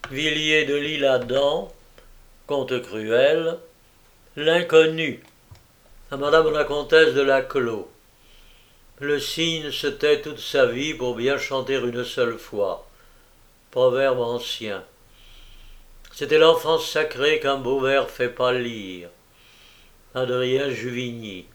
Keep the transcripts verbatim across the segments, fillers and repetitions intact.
Villiers de l'Isle-Adam, Conte cruel, L'inconnu, à Madame la Comtesse de Laclos. Le cygne se tait toute sa vie pour bien chanter une seule fois. Proverbe ancien. C'était l'enfance sacrée qu'un beau vers fait pâlir. Adrien Juvigny.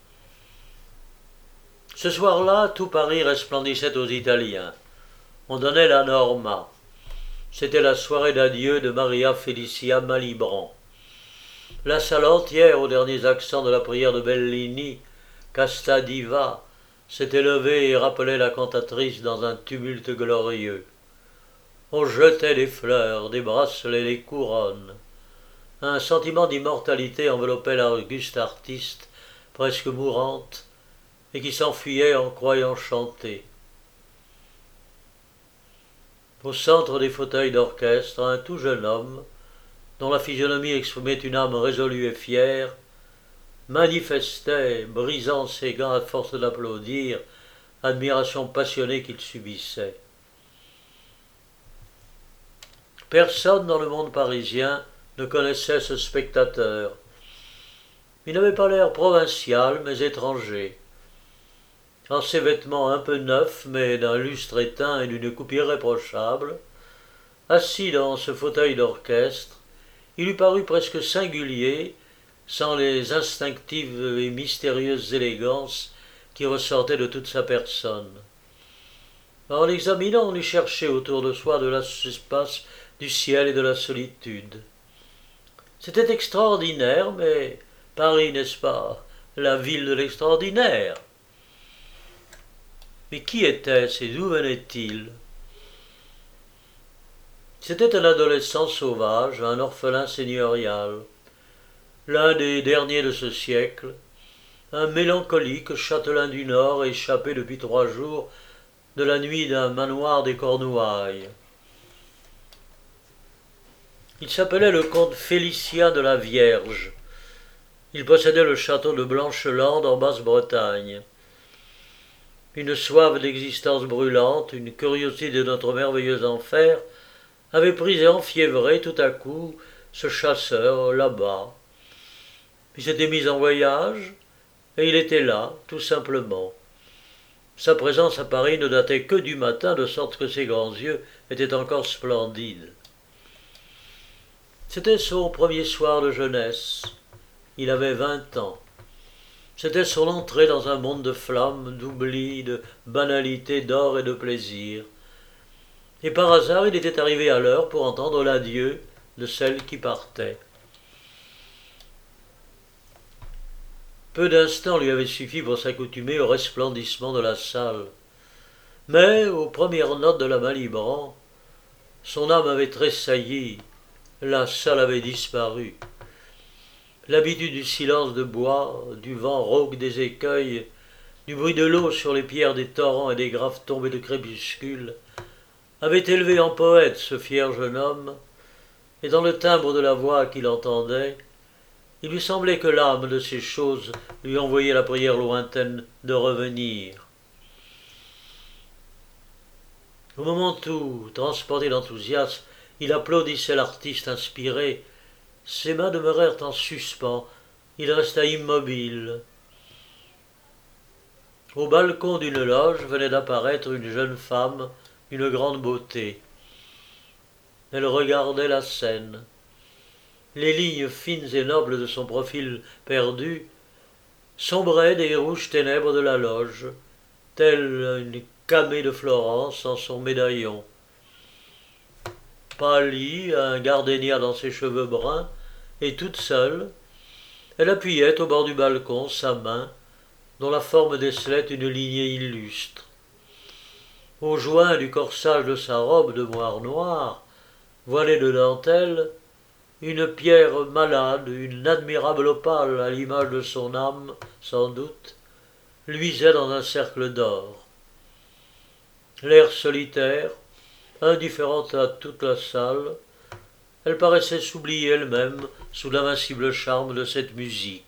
Ce soir-là, tout Paris resplendissait aux Italiens. On donnait la Norma. C'était la soirée d'adieu de Maria Felicia Malibran. La salle entière, aux derniers accents de la prière de Bellini, Casta Diva, s'était levée et rappelait la cantatrice dans un tumulte glorieux. On jetait des fleurs, des bracelets, des couronnes. Un sentiment d'immortalité enveloppait l'auguste artiste, presque mourante, et qui s'enfuyait en croyant chanter. Au centre des fauteuils d'orchestre, un tout jeune homme, dont la physionomie exprimait une âme résolue et fière, manifestait, brisant ses gants à force d'applaudir, admiration passionnée qu'il subissait. Personne dans le monde parisien ne connaissait ce spectateur. Il n'avait pas l'air provincial, mais étranger. En ses vêtements un peu neufs, mais d'un lustre éteint et d'une coupe irréprochable, assis dans ce fauteuil d'orchestre, il eût paru presque singulier, sans les instinctives et mystérieuses élégances qui ressortaient de toute sa personne. En l'examinant, on eût cherché autour de soi de l'espace du ciel et de la solitude. C'était extraordinaire, mais Paris, n'est-ce pas, la ville de l'extraordinaire? Mais qui était-ce et d'où venait-il? C'était un adolescent sauvage, un orphelin seigneurial, l'un des derniers de ce siècle, un mélancolique châtelain du Nord échappé depuis trois jours de la nuit d'un manoir des Cornouailles. Il s'appelait le comte Félicien de la Vierge. Il possédait le château de Blanchelande en Basse-Bretagne. Une soif d'existence brûlante, une curiosité de notre merveilleux enfer, avait pris et enfiévré tout à coup ce chasseur là-bas. Il s'était mis en voyage, et il était là, tout simplement. Sa présence à Paris ne datait que du matin, de sorte que ses grands yeux étaient encore splendides. C'était son premier soir de jeunesse. Il avait vingt ans. C'était son entrée dans un monde de flammes, d'oubli, de banalité, d'or et de plaisir. Et par hasard, il était arrivé à l'heure pour entendre l'adieu de celle qui partait. Peu d'instants lui avaient suffi pour s'accoutumer au resplendissement de la salle. Mais, aux premières notes de la Malibran, son âme avait tressailli, la salle avait disparu. L'habitude du silence de bois, du vent rauque des écueils, du bruit de l'eau sur les pierres des torrents et des graves tombées de crépuscule, avait élevé en poète ce fier jeune homme, et dans le timbre de la voix qu'il entendait, il lui semblait que l'âme de ces choses lui envoyait la prière lointaine de revenir. Au moment où, transporté d'enthousiasme, il applaudissait l'artiste inspiré, ses mains demeurèrent en suspens, il resta immobile. Au balcon d'une loge venait d'apparaître une jeune femme d'une grande beauté. Elle regardait la scène. Les lignes fines et nobles de son profil perdu sombraient des rouges ténèbres de la loge, telle une camée de Florence en son médaillon. Pâlie, un gardénia dans ses cheveux bruns, et toute seule, elle appuyait au bord du balcon sa main, dont la forme décelait une lignée illustre. Au joint du corsage de sa robe de moire noire, voilée de dentelle, une pierre malade, une admirable opale à l'image de son âme, sans doute, luisait dans un cercle d'or. L'air solitaire, indifférente à toute la salle, elle paraissait s'oublier elle-même sous l'invincible charme de cette musique.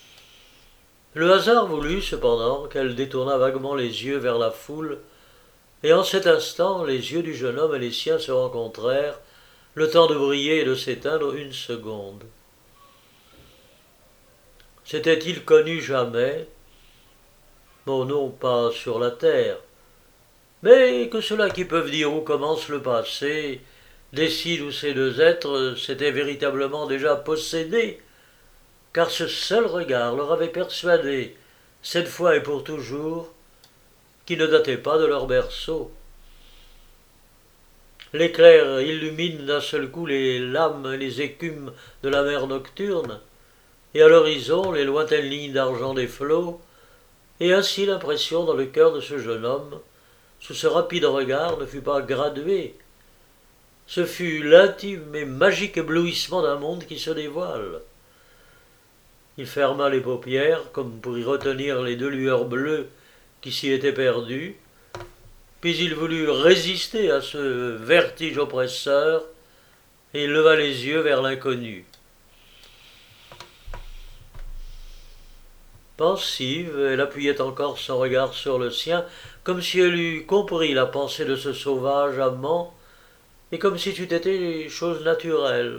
Le hasard voulut cependant qu'elle détournât vaguement les yeux vers la foule Et en cet instant, les yeux du jeune homme et les siens se rencontrèrent, le temps de briller et de s'éteindre une seconde. S'était-il connu jamais? Bon, non, pas sur la terre, mais que ceux-là qui peuvent dire où commence le passé décident où ces deux êtres s'étaient véritablement déjà possédés, car ce seul regard leur avait persuadé, cette fois et pour toujours, qu'ils ne dataient pas de leur berceau. L'éclair illumine d'un seul coup les lames et les écumes de la mer nocturne, et à l'horizon les lointaines lignes d'argent des flots, et ainsi l'impression dans le cœur de ce jeune homme, sous ce rapide regard, ne fut pas graduée. Ce fut l'intime et magique éblouissement d'un monde qui se dévoile. Il ferma les paupières, comme pour y retenir les deux lueurs bleues qui s'y étaient perdues, puis il voulut résister à ce vertige oppresseur, et il leva les yeux vers l'inconnu. Pensive, elle appuyait encore son regard sur le sien, comme si elle eût compris la pensée de ce sauvage amant, et comme si c'eût été chose naturelle.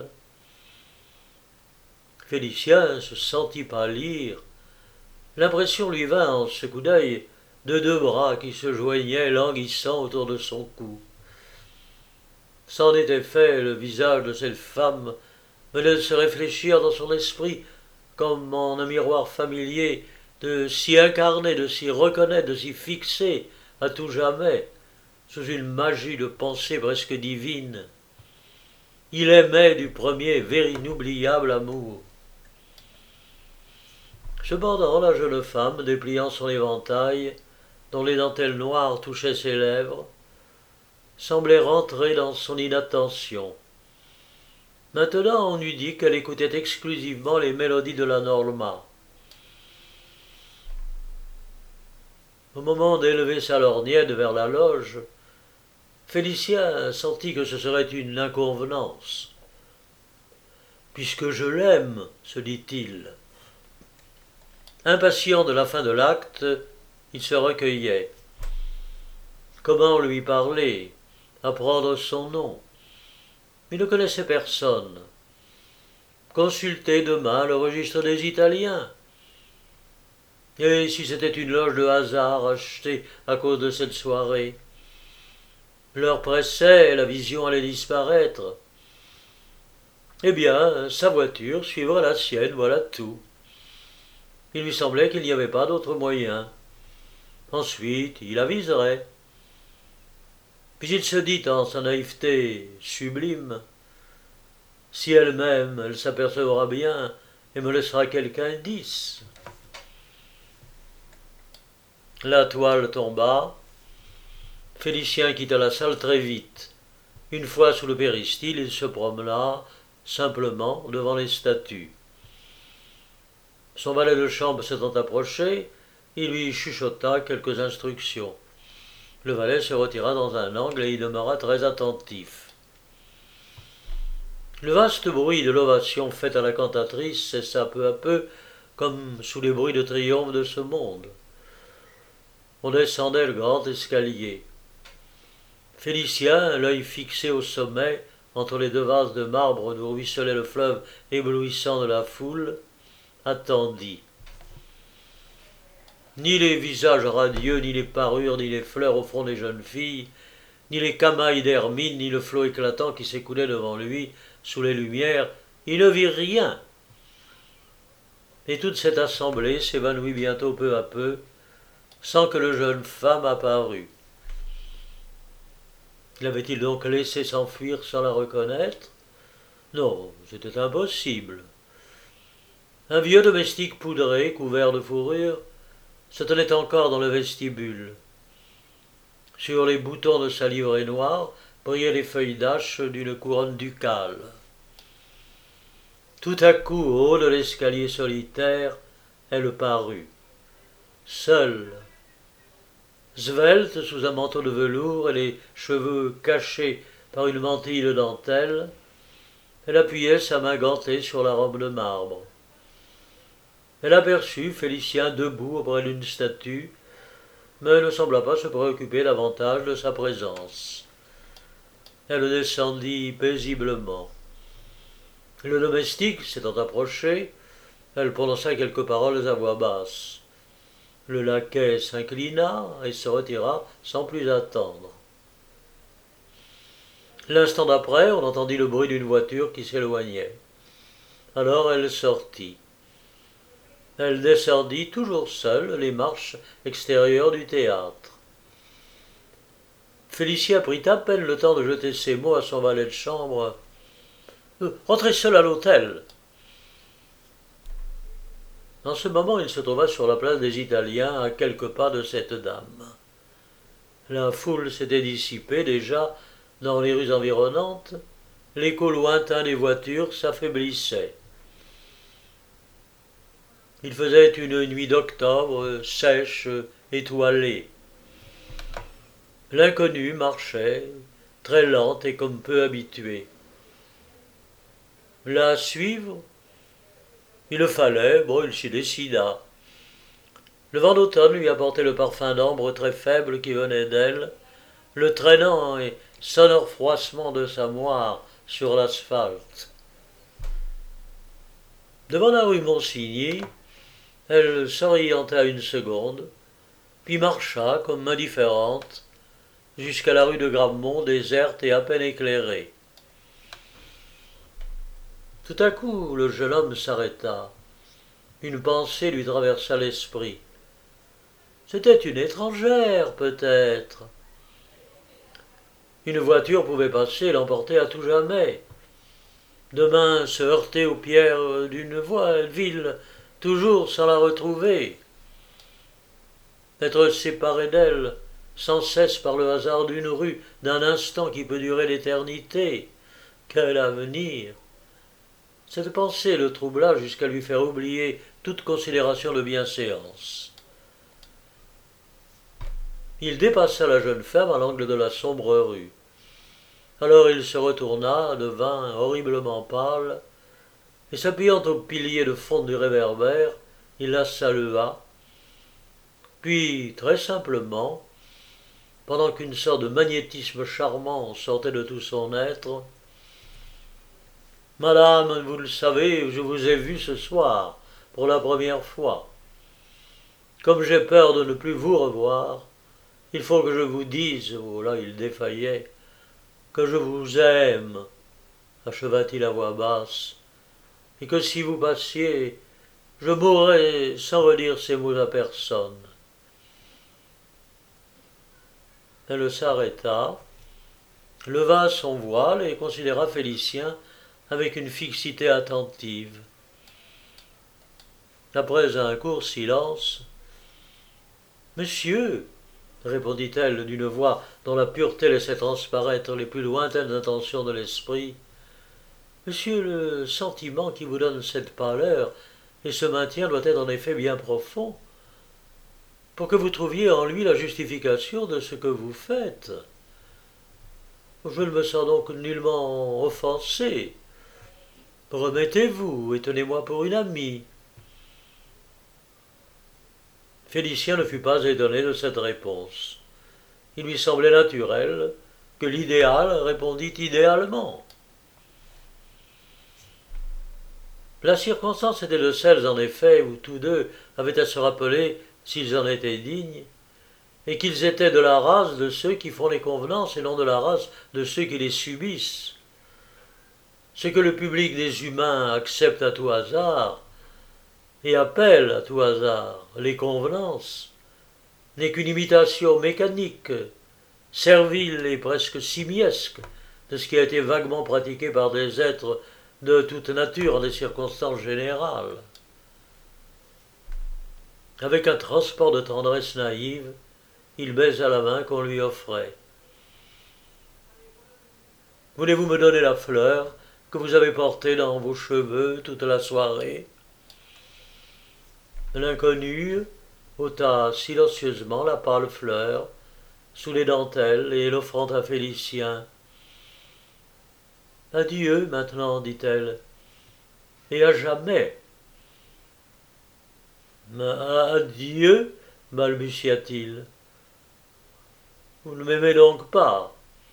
Félicien se sentit pâlir. L'impression lui vint en ce coup d'œil de deux bras qui se joignaient languissants autour de son cou. C'en était fait, le visage de cette femme venait de se réfléchir dans son esprit, comme en un miroir familier, de s'y incarner, de s'y reconnaître, de s'y fixer à tout jamais, sous une magie de pensée presque divine. Il aimait du premier vers inoubliable amour. Cependant, la jeune femme, dépliant son éventail, dont les dentelles noires touchaient ses lèvres, semblait rentrer dans son inattention. Maintenant, on eût dit qu'elle écoutait exclusivement les mélodies de la Norma. Au moment d'élever sa lorgnette vers la loge, Félicien sentit que ce serait une inconvenance. « Puisque je l'aime, se dit-il. » Impatient de la fin de l'acte, il se recueillait. Comment lui parler, apprendre son nom? Il ne connaissait personne. Consulter demain le registre des Italiens. Et si c'était une loge de hasard achetée à cause de cette soirée? L'heure pressait, la vision allait disparaître. Eh bien, sa voiture suivra la sienne, voilà tout. Il lui semblait qu'il n'y avait pas d'autre moyen. Ensuite, il aviserait. Puis il se dit en sa naïveté sublime, si elle-même, elle s'apercevra bien et me laissera quelque indice. La toile tomba. Félicien quitta la salle très vite. Une fois sous le péristyle, il se promena simplement devant les statues. Son valet de chambre s'étant approché, il lui chuchota quelques instructions. Le valet se retira dans un angle et y demeura très attentif. Le vaste bruit de l'ovation faite à la cantatrice cessa peu à peu, comme sous les bruits de triomphe de ce monde. On descendait le grand escalier. Félicien, l'œil fixé au sommet, entre les deux vases de marbre d'où ruisselait le fleuve éblouissant de la foule, attendit. Ni les visages radieux, ni les parures, ni les fleurs au front des jeunes filles, ni les camails d'hermine, ni le flot éclatant qui s'écoulait devant lui sous les lumières, il ne vit rien. Et toute cette assemblée s'évanouit bientôt peu à peu, sans que le jeune femme apparût. L'avait-il donc laissé s'enfuir sans la reconnaître? Non, c'était impossible. Un vieux domestique poudré, couvert de fourrure, se tenait encore dans le vestibule. Sur les boutons de sa livrée noire brillaient les feuilles d'ache d'une couronne ducale. Tout à coup, au haut de l'escalier solitaire, elle parut, seule, svelte sous un manteau de velours et les cheveux cachés par une mantille de dentelle, elle appuyait sa main gantée sur la robe de marbre. Elle aperçut Félicien debout auprès d'une statue, mais ne sembla pas se préoccuper davantage de sa présence. Elle descendit paisiblement. Le domestique s'étant approché, elle prononça quelques paroles à voix basse. Le laquais s'inclina et se retira sans plus attendre. L'instant d'après, on entendit le bruit d'une voiture qui s'éloignait. Alors elle sortit. Elle descendit toujours seule les marches extérieures du théâtre. Félicia prit à peine le temps de jeter ces mots à son valet de chambre. Euh, « Rentrez seul à l'hôtel !» En ce moment, il se trouva sur la place des Italiens, à quelques pas de cette dame. La foule s'était dissipée déjà dans les rues environnantes, l'écho lointain des voitures s'affaiblissait. Il faisait une nuit d'octobre, sèche, étoilée. L'inconnu marchait, très lente et comme peu habituée. La suivre, il le fallait, bon, il s'y décida. Le vent d'automne lui apportait le parfum d'ambre très faible qui venait d'elle, le traînant et sonore froissement de sa moire sur l'asphalte. Devant la rue Monsigny, elle s'orienta une seconde, puis marcha comme indifférente jusqu'à la rue de Gramont, déserte et à peine éclairée. Tout à coup, le jeune homme s'arrêta. Une pensée lui traversa l'esprit. C'était une étrangère, peut-être. Une voiture pouvait passer et l'emporter à tout jamais. Demain, se heurter aux pierres d'une ville, toujours sans la retrouver. Être séparé d'elle, sans cesse par le hasard d'une rue, d'un instant qui peut durer l'éternité. Quel avenir! Cette pensée le troubla jusqu'à lui faire oublier toute considération de bienséance. Il dépassa la jeune femme à l'angle de la sombre rue. Alors il se retourna, devint horriblement pâle, et s'appuyant au pilier de fonte du réverbère, il la salua, puis très simplement, pendant qu'une sorte de magnétisme charmant sortait de tout son être, « Madame, vous le savez, je vous ai vue ce soir, pour la première fois. Comme j'ai peur de ne plus vous revoir, il faut que je vous dise, oh là il défaillait, que je vous aime, acheva-t-il à voix basse, et que si vous passiez, je mourrais sans redire ces mots à personne. » Elle s'arrêta, leva son voile et considéra Félicien avec une fixité attentive. Après un court silence, « Monsieur, répondit-elle d'une voix dont la pureté laissait transparaître les plus lointaines intentions de l'esprit, monsieur, le sentiment qui vous donne cette pâleur et ce maintien doit être en effet bien profond, pour que vous trouviez en lui la justification de ce que vous faites. Je ne me sens donc nullement offensé. Remettez-vous et tenez-moi pour une amie. » Félicien ne fut pas étonné de cette réponse. Il lui semblait naturel que l'idéal répondît idéalement. La circonstance était de celles, en effet, où tous deux avaient à se rappeler s'ils en étaient dignes, et qu'ils étaient de la race de ceux qui font les convenances et non de la race de ceux qui les subissent. Ce que le public des humains accepte à tout hasard et appelle à tout hasard les convenances n'est qu'une imitation mécanique, servile et presque simiesque de ce qui a été vaguement pratiqué par des êtres de toute nature en des circonstances générales. Avec un transport de tendresse naïve, il baisa la main qu'on lui offrait. « Voulez-vous me donner la fleur que vous avez portée dans vos cheveux toute la soirée ?» L'inconnu ôta silencieusement la pâle fleur sous les dentelles et l'offrant à Félicien. « Adieu maintenant, dit-elle, et à jamais. »« Adieu, balbutia-t-il. Vous ne m'aimez donc pas?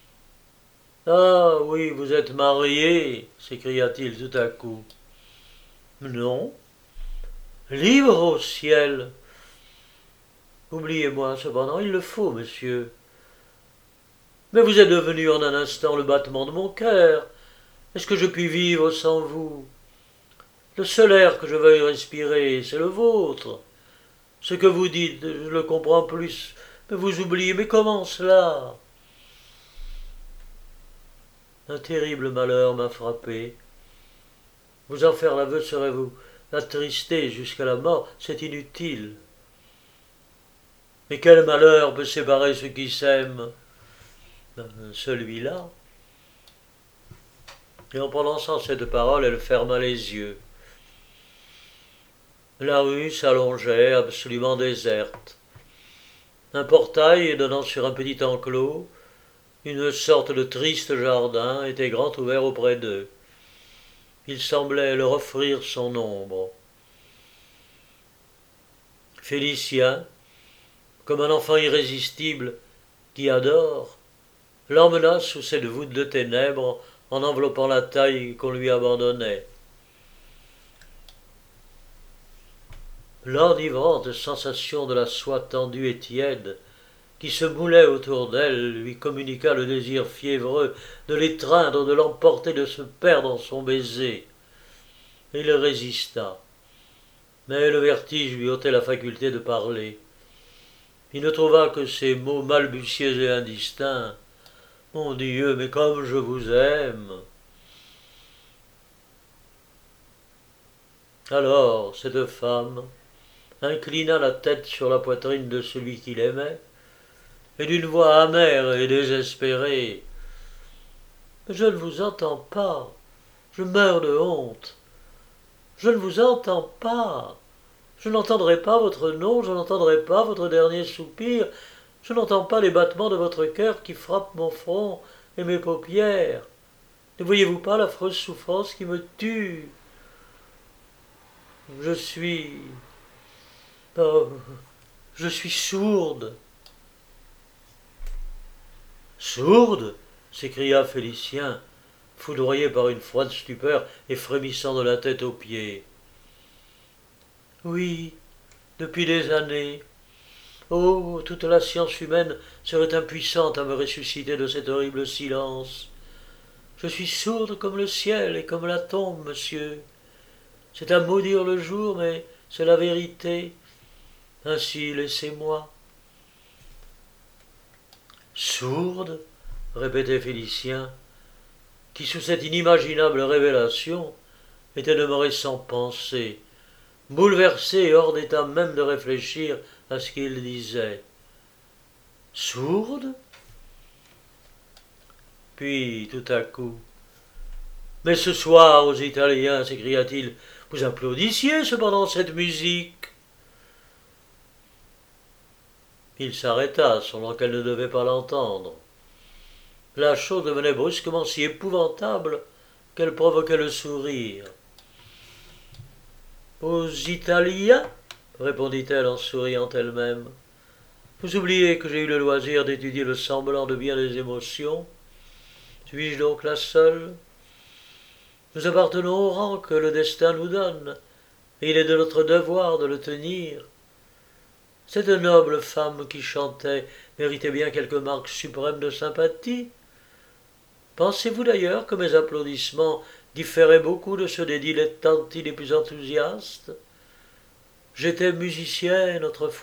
Ah oui, vous êtes marié, s'écria-t-il tout à coup. Non. Libre au ciel. Oubliez-moi, cependant, il le faut, monsieur. Mais vous êtes devenu en un instant le battement de mon cœur. Est-ce que je puis vivre sans vous? Le seul air que je veuille respirer, c'est le vôtre. Ce que vous dites, je le comprends plus, mais vous oubliez. Mais comment cela? Un terrible malheur m'a frappé. Vous en faire l'aveu serait vous l'attrister jusqu'à la mort, c'est inutile. Mais quel malheur peut séparer ceux qui s'aiment? Ben, celui-là. Et en prononçant cette parole, elle ferma les yeux. La rue s'allongeait, absolument déserte. Un portail donnant sur un petit enclos, une sorte de triste jardin, était grand ouvert auprès d'eux. Il semblait leur offrir son ombre. Félicien, comme un enfant irrésistible qui adore, l'emmena sous cette voûte de ténèbres en enveloppant la taille qu'on lui abandonnait. L'enivrante sensation de la soie tendue et tiède qui se moulait autour d'elle lui communiqua le désir fiévreux de l'étreindre, de l'emporter, de se perdre en son baiser. Il résista, mais le vertige lui ôtait la faculté de parler. Il ne trouva que ces mots balbutieux et indistincts. « Mon Dieu, mais comme je vous aime !» Alors, cette femme inclina la tête sur la poitrine de celui qu'il aimait, et d'une voix amère et désespérée. « Je ne vous entends pas, je meurs de honte. Je ne vous entends pas. Je n'entendrai pas votre nom, je n'entendrai pas votre dernier soupir, je n'entends pas les battements de votre cœur qui frappent mon front et mes paupières. Ne voyez-vous pas l'affreuse souffrance qui me tue? Je suis... Oh, je suis sourde. » Sourde? S'écria Félicien, foudroyé par une froide stupeur et frémissant de la tête aux pieds. Oui, depuis des années. Oh, toute la science humaine serait impuissante à me ressusciter de cet horrible silence. Je suis sourde comme le ciel et comme la tombe, monsieur. C'est à maudire le jour, mais c'est la vérité. Ainsi, laissez-moi. Sourde? Répétait Félicien, qui sous cette inimaginable révélation était demeuré sans pensée, bouleversé et hors d'état même de réfléchir à ce qu'il disait. Sourde? Puis, tout à coup, « Mais ce soir, aux Italiens, s'écria-t-il, vous applaudissiez cependant cette musique ?» Il s'arrêta, selon qu'elle ne devait pas l'entendre. La chose devenait brusquement si épouvantable qu'elle provoquait le sourire. « Aux Italiens ?» répondit-elle en souriant elle-même. « Vous oubliez que j'ai eu le loisir d'étudier le semblant de bien des émotions. Suis-je donc la seule? Nous appartenons au rang que le destin nous donne, et il est de notre devoir de le tenir. Cette noble femme qui chantait méritait bien quelque marque suprême de sympathie. Pensez-vous d'ailleurs que mes applaudissements différaient beaucoup de ceux des dilettanti les plus enthousiastes? J'étais musicienne autrefois. »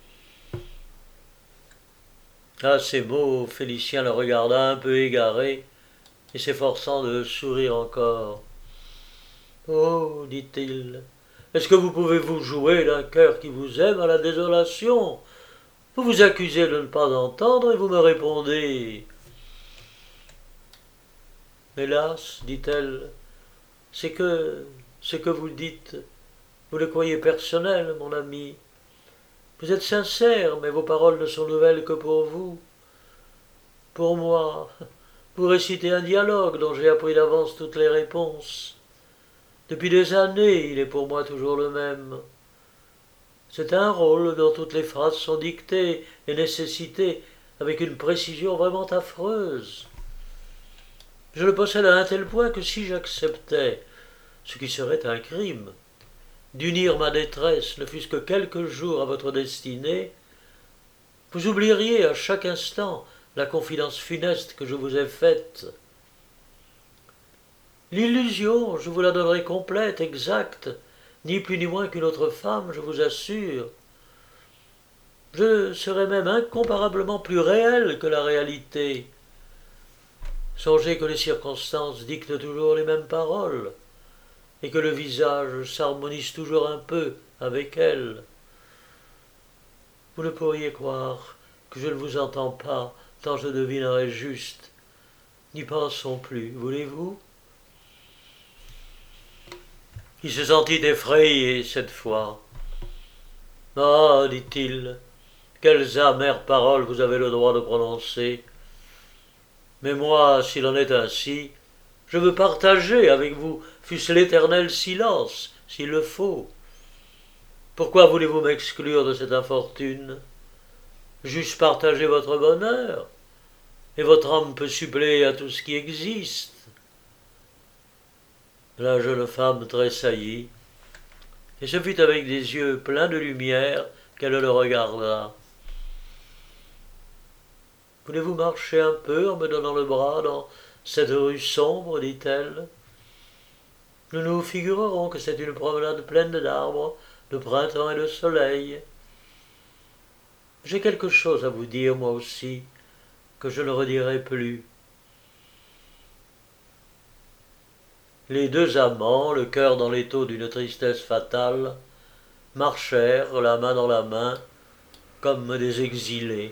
À ces mots, Félicien le regarda un peu égaré, et s'efforçant de sourire encore. « Oh, dit-il, est-ce que vous pouvez vous jouer d'un cœur qui vous aime à la désolation? Vous vous accusez de ne pas entendre et vous me répondez. » « Hélas, dit-elle, c'est que ce que vous dites, vous le croyez personnel, mon ami. Vous êtes sincère, mais vos paroles ne sont nouvelles que pour vous. Pour moi, vous récitez un dialogue dont j'ai appris d'avance toutes les réponses. Depuis des années, il est pour moi toujours le même. C'est un rôle dont toutes les phrases sont dictées et nécessitées avec une précision vraiment affreuse. Je le possède à un tel point que si j'acceptais, ce qui serait un crime, d'unir ma détresse, ne fût-ce que quelques jours à votre destinée, vous oublieriez à chaque instant la confidence funeste que je vous ai faite. L'illusion, je vous la donnerai complète, exacte, ni plus ni moins qu'une autre femme, je vous assure. Je serai même incomparablement plus réel que la réalité. Songez que les circonstances dictent toujours les mêmes paroles, et que le visage s'harmonise toujours un peu avec elles. Vous ne pourriez croire que je ne vous entends pas, tant je devinerais juste. N'y pensons plus, voulez-vous? Il se sentit effrayé cette fois. Ah, dit-il, quelles amères paroles vous avez le droit de prononcer. Mais moi, s'il en est ainsi, je veux partager avec vous, fût-ce l'éternel silence, s'il le faut. Pourquoi voulez-vous m'exclure de cette infortune? J'eusse partagé votre bonheur, et votre âme peut suppléer à tout ce qui existe. La jeune femme tressaillit, et ce fut avec des yeux pleins de lumière qu'elle le regarda. « Voulez-vous marcher un peu en me donnant le bras dans cette rue sombre, dit-elle. Nous nous figurerons que c'est une promenade pleine d'arbres, de printemps et de soleil. J'ai quelque chose à vous dire, moi aussi, que je ne redirai plus. » Les deux amants, le cœur dans l'étau d'une tristesse fatale, marchèrent la main dans la main, comme des exilés.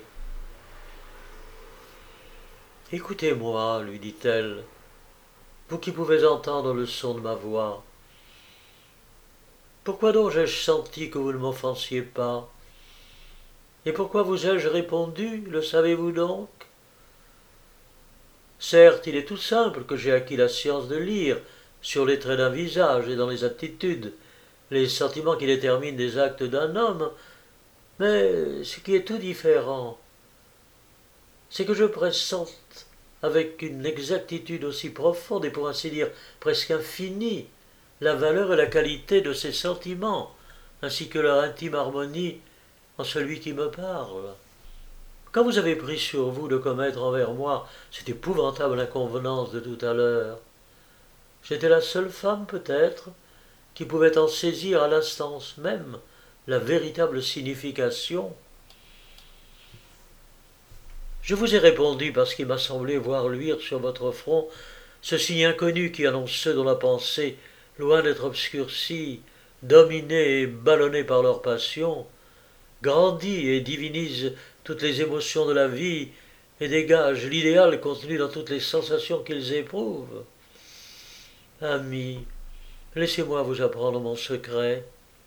« Écoutez-moi, lui dit-elle, vous qui pouvez entendre le son de ma voix. Pourquoi donc ai-je senti que vous ne m'offensiez pas? Et pourquoi vous ai-je répondu, le savez-vous donc? Certes, il est tout simple que j'ai acquis la science de lire, sur les traits d'un visage et dans les attitudes, les sentiments qui déterminent les actes d'un homme, mais ce qui est tout différent, c'est que je pressente avec une exactitude aussi profonde et pour ainsi dire presque infinie la valeur et la qualité de ces sentiments, ainsi que leur intime harmonie en celui qui me parle. Quand vous avez pris sur vous de commettre envers moi cette épouvantable inconvenance de tout à l'heure, j'étais la seule femme, peut-être, qui pouvait en saisir à l'instant même la véritable signification. Je vous ai répondu parce qu'il m'a semblé voir luire sur votre front ce signe inconnu qui annonce ceux dont la pensée, loin d'être obscurcie, dominée et ballonnée par leur passion, grandit et divinise toutes les émotions de la vie et dégage l'idéal contenu dans toutes les sensations qu'ils éprouvent. Amis, laissez-moi vous apprendre mon secret.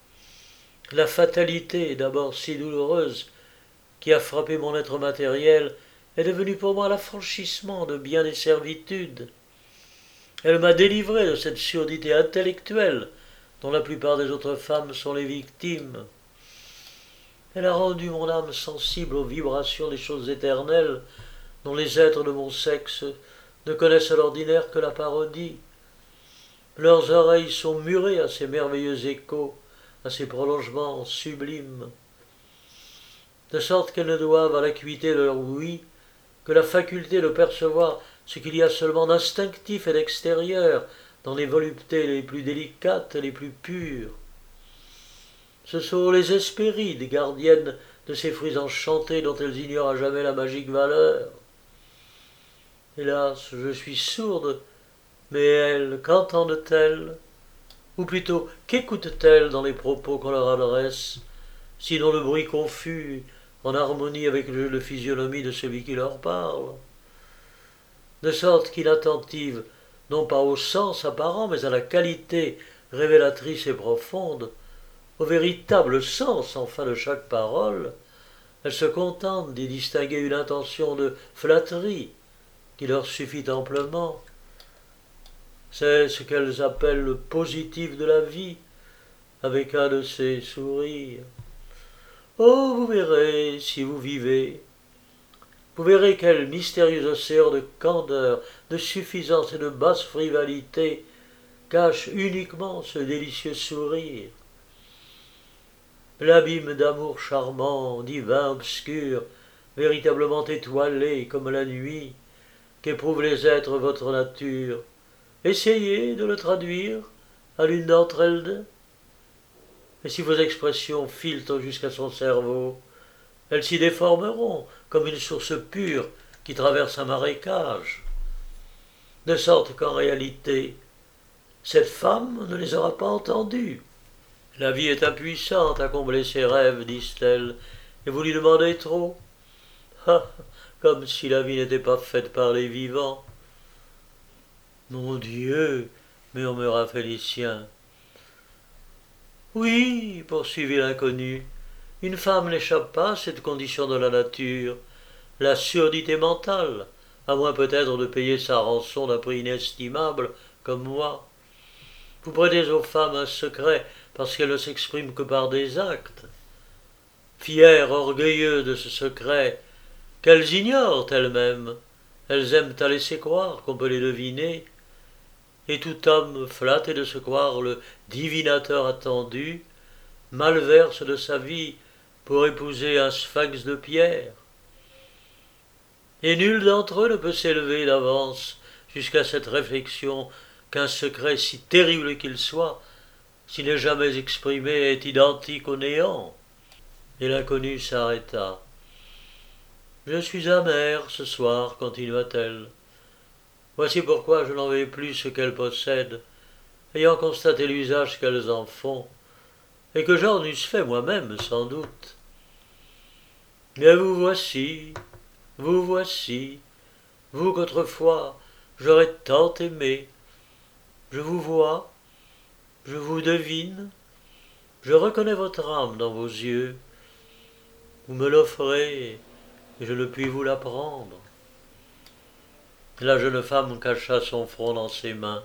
La fatalité, d'abord si douloureuse, qui a frappé mon être matériel, est devenue pour moi l'affranchissement de bien des servitudes. Elle m'a délivré de cette surdité intellectuelle dont la plupart des autres femmes sont les victimes. Elle a rendu mon âme sensible aux vibrations des choses éternelles dont les êtres de mon sexe ne connaissent à l'ordinaire que la parodie. Leurs oreilles sont murées à ces merveilleux échos, à ces prolongements sublimes, de sorte qu'elles ne doivent à l'acuité de leur ouïe que la faculté de percevoir ce qu'il y a seulement d'instinctif et d'extérieur dans les voluptés les plus délicates et les plus pures. Ce sont les Hespérides, gardiennes de ces fruits enchantés dont elles ignorent à jamais la magique valeur. Hélas, je suis sourde, mais elles, qu'entendent-elles? Ou plutôt, qu'écoutent-elles dans les propos qu'on leur adresse, sinon le bruit confus, en harmonie avec le jeu de physionomie de celui qui leur parle? De sorte qu'inattentive, non pas au sens apparent, mais à la qualité révélatrice et profonde, au véritable sens enfin de chaque parole, elles se contentent d'y distinguer une intention de flatterie qui leur suffit amplement. C'est ce qu'elles appellent le positif de la vie, avec un de ces sourires. Oh, vous verrez, si vous vivez. vous verrez quel mystérieux océan de candeur, de suffisance et de basse frivolité cache uniquement ce délicieux sourire. L'abîme d'amour charmant, divin, obscur, véritablement étoilé comme la nuit, qu'éprouvent les êtres votre nature, essayez de le traduire à l'une d'entre elles deux. Et si vos expressions filtrent jusqu'à son cerveau, elles s'y déformeront comme une source pure qui traverse un marécage, de sorte qu'en réalité, cette femme ne les aura pas entendus. La vie est impuissante à combler ses rêves, disent-elles, et vous lui demandez trop. Ah, comme si la vie n'était pas faite par les vivants. Mon Dieu, murmura Félicien. Oui, poursuivit l'inconnu, une femme n'échappe pas à cette condition de la nature, la surdité mentale, à moins peut-être de payer sa rançon d'un prix inestimable, comme moi. Vous prêtez aux femmes un secret parce qu'elles ne s'expriment que par des actes. Fières, orgueilleuses de ce secret, qu'elles ignorent elles-mêmes, elles aiment à laisser croire qu'on peut les deviner, et tout homme flatté de se croire le divinateur attendu, malverse de sa vie pour épouser un sphinx de pierre. Et nul d'entre eux ne peut s'élever d'avance jusqu'à cette réflexion qu'un secret, si terrible qu'il soit, s'il n'est jamais exprimé, est identique au néant. Et l'inconnu s'arrêta. Je suis amère ce soir, continua-t-elle. Voici pourquoi je n'en veux plus ce qu'elles possèdent, ayant constaté l'usage qu'elles en font, et que j'en eusse fait moi-même sans doute. Mais vous voici, vous voici, vous qu'autrefois j'aurais tant aimé. Je vous vois, je vous devine, je reconnais votre âme dans vos yeux. Vous me l'offrez, et je ne puis vous la prendre. La jeune femme cacha son front dans ses mains.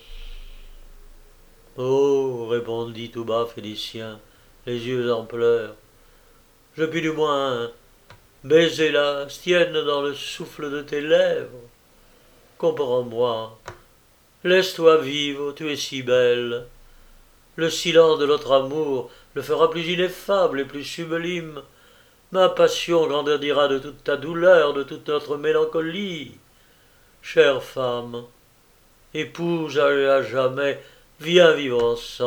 « Oh, répondit tout bas Félicien, les yeux en pleurs, je puis du moins baiser la tienne dans le souffle de tes lèvres. Comprends-moi, laisse-toi vivre, tu es si belle. Le silence de notre amour le fera plus ineffable et plus sublime. Ma passion grandira de toute ta douleur, de toute notre mélancolie. Chère femme, épouse à jamais, viens vivre ensemble. »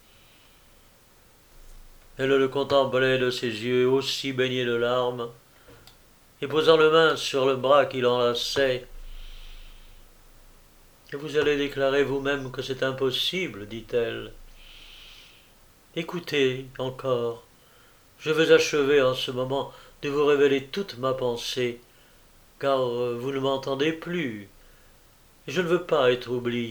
Elle le contemplait de ses yeux aussi baignés de larmes, et posant le main sur le bras qui l'enlaçait. « Et vous allez déclarer vous-même que c'est impossible, dit-elle. Écoutez encore, je veux achever en ce moment de vous révéler toute ma pensée, car vous ne m'entendez plus, et je ne veux pas être oubliée. »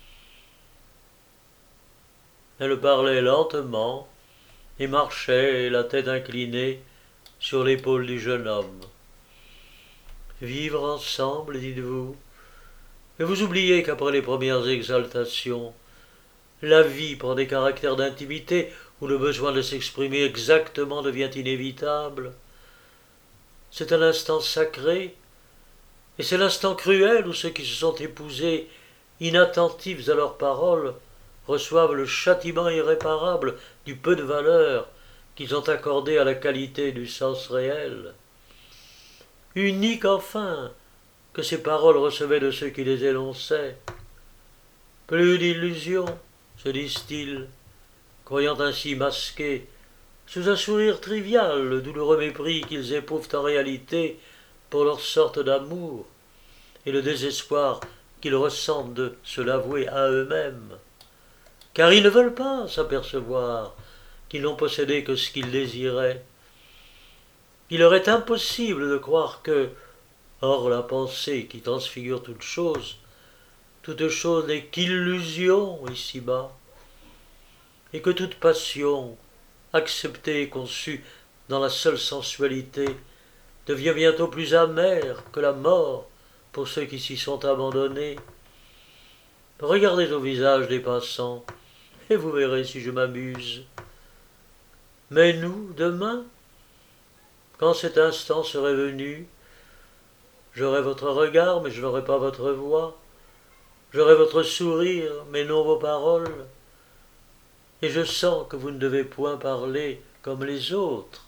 Elle parlait lentement et marchait, la tête inclinée, sur l'épaule du jeune homme. « Vivre ensemble, dites-vous, mais vous oubliez qu'après les premières exaltations, la vie prend des caractères d'intimité où le besoin de s'exprimer exactement devient inévitable. C'est un instant sacré, et c'est l'instant cruel où ceux qui se sont épousés, inattentifs à leurs paroles, reçoivent le châtiment irréparable du peu de valeur qu'ils ont accordé à la qualité du sens réel. Unique enfin que ces paroles recevaient de ceux qui les énonçaient. Plus d'illusions, se disent-ils, croyant ainsi masquer, sous un sourire trivial, le douloureux mépris qu'ils éprouvent en réalité pour leur sorte d'amour, et le désespoir qu'ils ressentent de se l'avouer à eux-mêmes, car ils ne veulent pas s'apercevoir qu'ils n'ont possédé que ce qu'ils désiraient. Il leur est impossible de croire que, hors la pensée qui transfigure toute chose, toute chose n'est qu'illusion ici-bas, et que toute passion, acceptée et conçue dans la seule sensualité, devient bientôt plus amère que la mort pour ceux qui s'y sont abandonnés. Regardez au visage des passants, et vous verrez si je m'amuse. Mais nous, demain, Quand cet instant serait venu, j'aurais votre regard, mais je n'aurais pas votre voix. J'aurais votre sourire, mais non vos paroles. Et je sens que vous ne devez point parler comme les autres.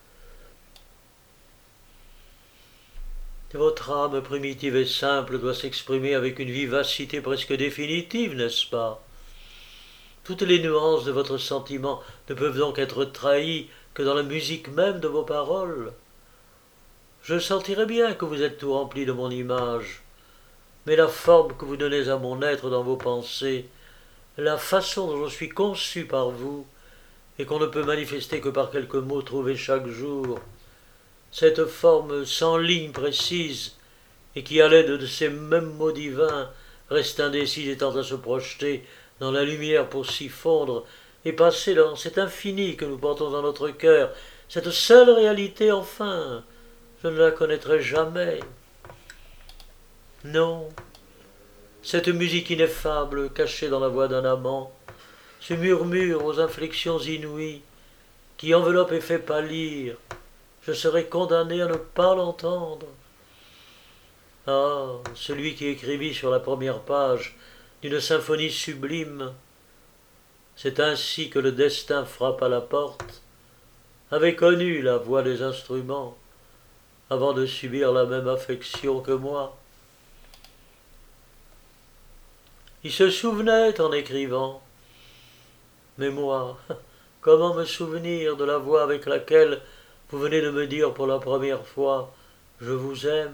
Votre âme primitive et simple doit s'exprimer avec une vivacité presque définitive, n'est-ce pas? Toutes les nuances de votre sentiment ne peuvent donc être trahies que dans la musique même de vos paroles. Je sentirai bien que vous êtes tout rempli de mon image, mais la forme que vous donnez à mon être dans vos pensées, la façon dont je suis conçu par vous, et qu'on ne peut manifester que par quelques mots trouvés chaque jour, cette forme sans ligne précise, et qui, à l'aide de ces mêmes mots divins, reste indécise et tente à se projeter dans la lumière pour s'y fondre, et passer dans cet infini que nous portons dans notre cœur, cette seule réalité enfin, je ne la connaîtrai jamais. Non, cette musique ineffable cachée dans la voix d'un amant, ce murmure aux inflexions inouïes, qui enveloppe et fait pâlir, je serais condamné à ne pas l'entendre. Ah, celui qui écrivit sur la première page d'une symphonie sublime, c'est ainsi que le destin frappe à la porte, avait connu la voix des instruments, avant de subir la même affection que moi. Il se souvenait en écrivant, mais moi, comment me souvenir de la voix avec laquelle vous venez de me dire pour la première fois « Je vous aime ».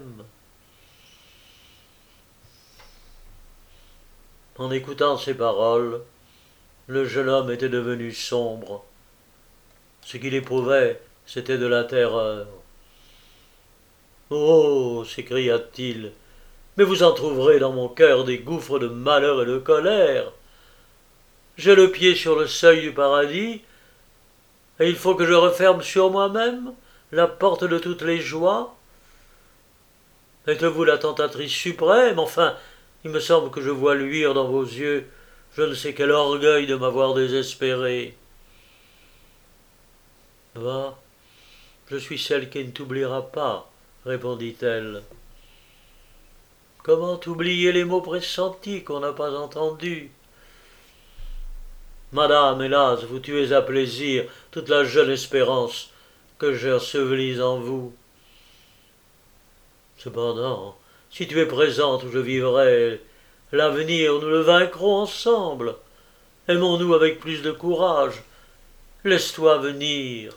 En écoutant ces paroles, le jeune homme était devenu sombre. Ce qu'il éprouvait, c'était de la terreur. « Oh » s'écria-t-il, « mais vous en trouverez dans mon cœur des gouffres de malheur et de colère. J'ai le pied sur le seuil du paradis, et il faut que je referme sur moi-même la porte de toutes les joies. Êtes-vous la tentatrice suprême? Enfin, il me semble que je vois luire dans vos yeux je ne sais quel orgueil de m'avoir désespéré. Va, je suis celle qui ne t'oubliera pas, répondit-elle. Comment oublier les mots pressentis qu'on n'a pas entendus? Madame, hélas, vous tuez à plaisir toute la jeune espérance que j'ai ensevelie en vous. Cependant, si tu es présente où je vivrai, l'avenir, nous le vaincrons ensemble. Aimons-nous avec plus de courage. Laisse-toi venir.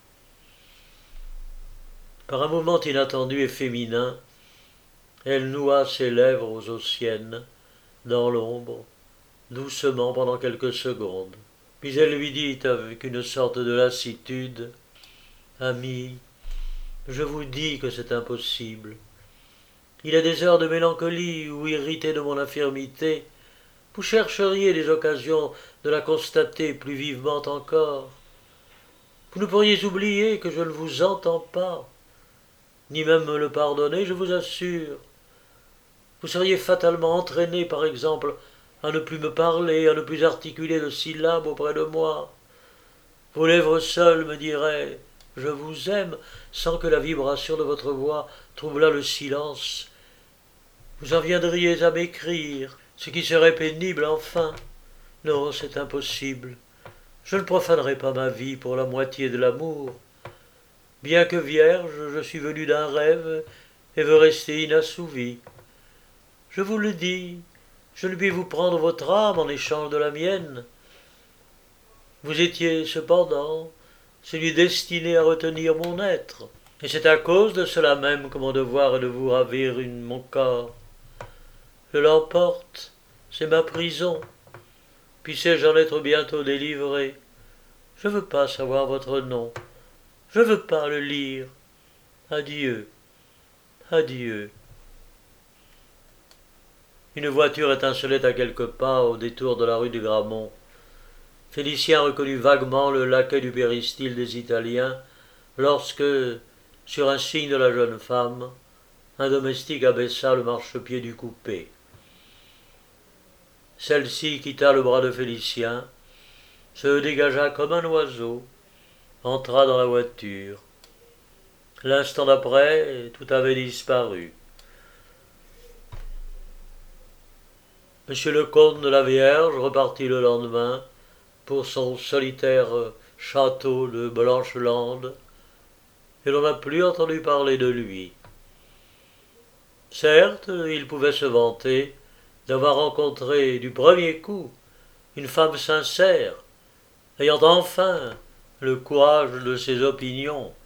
Par un mouvement inattendu et féminin, elle noua ses lèvres aux siennes, dans l'ombre, doucement pendant quelques secondes. Puis elle lui dit avec une sorte de lassitude, « Ami, je vous dis que c'est impossible. Il y a des heures de mélancolie où, irrité de mon infirmité, vous chercheriez des occasions de la constater plus vivement encore. Vous ne pourriez oublier que je ne vous entends pas, ni même me le pardonner, je vous assure. Vous seriez fatalement entraîné, par exemple, à ne plus me parler, à ne plus articuler de syllabes auprès de moi. Vos lèvres seules me diraient « Je vous aime » sans que la vibration de votre voix troublât le silence. Vous en viendriez à m'écrire, ce qui serait pénible enfin. Non, c'est impossible. Je ne profanerai pas ma vie pour la moitié de l'amour. Bien que vierge, je suis venu d'un rêve et veux rester inassouvi. Je vous le dis, je ne puis vous prendre votre âme en échange de la mienne. Vous étiez cependant celui destiné à retenir mon être, et c'est à cause de cela même que mon devoir est de vous ravir une, mon corps. Je l'emporte, c'est ma prison. Puissé-je en être bientôt délivré? Je ne veux pas savoir votre nom, je ne veux pas le lire. Adieu, adieu. Une voiture étincelait à quelques pas au détour de la rue du Grammont. Félicien reconnut vaguement le laquais du péristyle des Italiens lorsque, sur un signe de la jeune femme, un domestique abaissa le marchepied du coupé. Celle-ci quitta le bras de Félicien, se dégagea comme un oiseau, entra dans la voiture. L'instant d'après, tout avait disparu. Monsieur le comte de la Vierge repartit le lendemain pour son solitaire château de Blancheland, et l'on n'a plus entendu parler de lui. Certes, il pouvait se vanter d'avoir rencontré du premier coup une femme sincère, ayant enfin le courage de ses opinions